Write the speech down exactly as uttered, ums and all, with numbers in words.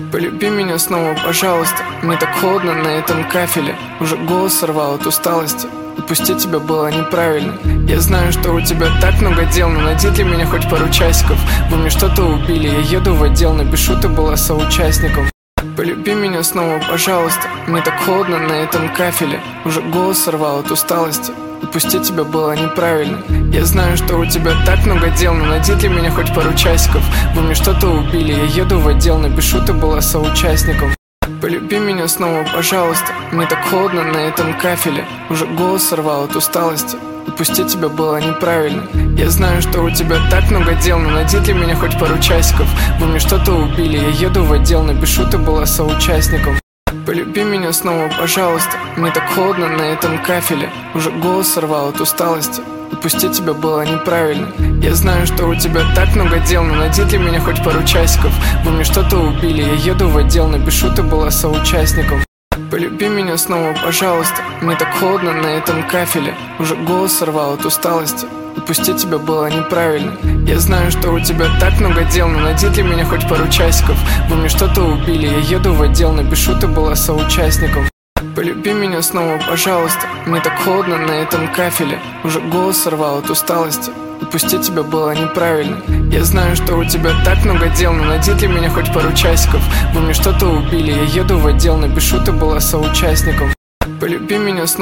Полюби меня снова, пожалуйста. Мне так холодно на этом кафеле. Уже голос сорвал от усталости. Отпустить тебя было неправильно. Я знаю, что у тебя так много дел, но найди для меня хоть пару часиков. Вы мне что-то убили, я еду в отдел. Напишу, ты была соучастником. Полюби меня снова, пожалуйста. Мне так холодно на этом кафеле. Уже голос сорвал от усталости. Отпустить тебя было неправильно. Я знаю, что у тебя так много дел, но найди для меня хоть пару часиков. Вы мне что-то убили, я еду в отдел. Напишу, ты была соучастником. Полюби меня снова, пожалуйста. Мне так холодно на этом кафеле. Уже голос сорвал от усталости. Отпустить тебя было неправильно. Я знаю, что у тебя так много дел, но найди для меня хоть пару часиков. Вы мне что-то убили, я еду в отдел. Напишу, ты была соучастником. Полюби меня снова, пожалуйста. Мне так холодно на этом кафеле. Уже голос сорвал от усталости. Отпустить тебя было неправильно. Я знаю, что у тебя так много дел, но найди для меня хоть пару часиков. Вы мне что-то убили, я еду в отдел. Напишу, ты была соучастником. Полюби меня снова, пожалуйста. Мне так холодно на этом кафеле. Уже голос сорвал от усталости. Отпустить тебя было неправильно. Я знаю, что у тебя так много дел, но найди для меня хоть пару часиков. Вы мне что-то убили, я еду в отдел. Напишу, ты была соучастником. Полюби меня снова, пожалуйста. Мне так холодно на этом кафеле. Уже голос сорвал от усталости. Отпустить тебя было неправильно. Я знаю, что у тебя так много дел, но найди для меня хоть пару часиков. Вы мне что-то убили, я еду в отдел. Напишу, ты была соучастником. Полюби меня снова.